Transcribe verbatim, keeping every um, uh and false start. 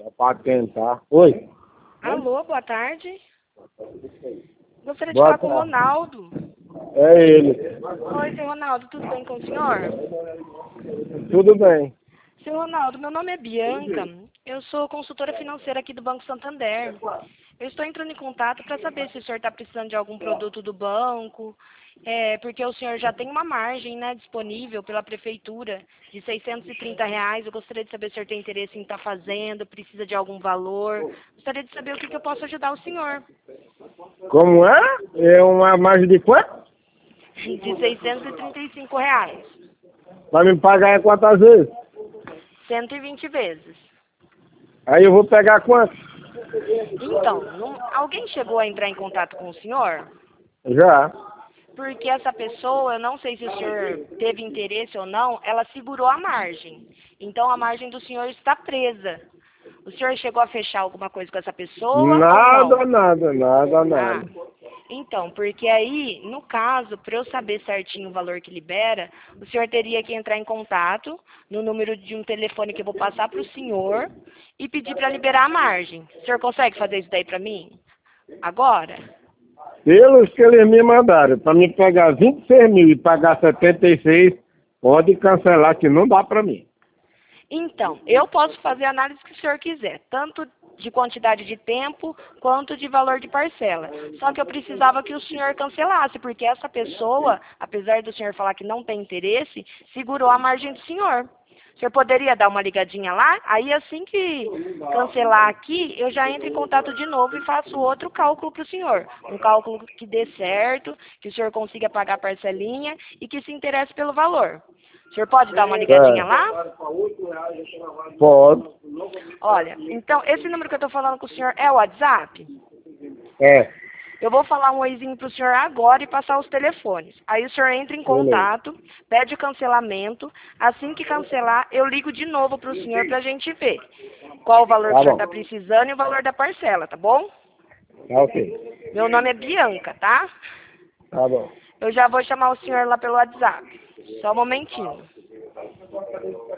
É pra tentar. Oi. Alô, boa tarde. Gostaria de Boa falar com o tarde. Ronaldo. É ele. Oi, seu Ronaldo, tudo bem com o senhor? Tudo bem. Seu Ronaldo, meu nome é Bianca. Eu sou consultora financeira aqui do Banco Santander. Eu estou entrando em contato para saber se o senhor está precisando de algum produto do banco, é, porque o senhor já tem uma margem, né, disponível pela prefeitura de seiscentos e trinta reais. Eu gostaria de saber se o senhor tem interesse em estar fazendo, precisa de algum valor. Gostaria de saber o que, que eu posso ajudar o senhor. Como é? É uma margem de quanto? De seiscentos e trinta e cinco reais. Vai me pagar em quantas vezes? cento e vinte vezes. Aí eu vou pegar quanto? Então, não- alguém chegou a entrar em contato com o senhor? Já. Porque essa pessoa, eu não sei se o senhor teve interesse ou não, ela segurou a margem. Então a margem do senhor está presa. O senhor chegou a fechar alguma coisa com essa pessoa ou não? Nada, nada, nada, Ah, nada. então, porque aí, no caso, para eu saber certinho o valor que libera, o senhor teria que entrar em contato no número de um telefone que eu vou passar para o senhor e pedir para liberar a margem. O senhor consegue fazer isso daí para mim? Agora? Pelos que eles me mandaram, para me pegar vinte e seis mil e pagar setenta e seis, pode cancelar que não dá para mim. Então, eu posso fazer a análise que o senhor quiser, tanto de quantidade de tempo quanto de valor de parcela. Só que eu precisava que o senhor cancelasse, porque essa pessoa, apesar do senhor falar que não tem interesse, segurou a margem do senhor. O senhor poderia dar uma ligadinha lá? Aí assim que cancelar aqui, eu já entro em contato de novo e faço outro cálculo para o senhor. Um cálculo que dê certo, que o senhor consiga pagar a parcelinha e que se interesse pelo valor. O senhor pode dar uma ligadinha É, lá? pode. Olha, então, esse número que eu estou falando com o senhor é o WhatsApp? É, Eu vou falar um oizinho para o senhor agora e passar os telefones. Aí o senhor entra em beleza. contato, pede o cancelamento. Assim que cancelar, eu ligo de novo para o senhor para a gente ver qual o valor que Tá o senhor bom. está precisando e o valor da parcela, tá bom? Tá ok. Meu nome é Bianca, tá? Tá bom. Eu já vou chamar o senhor lá pelo WhatsApp. Só um momentinho.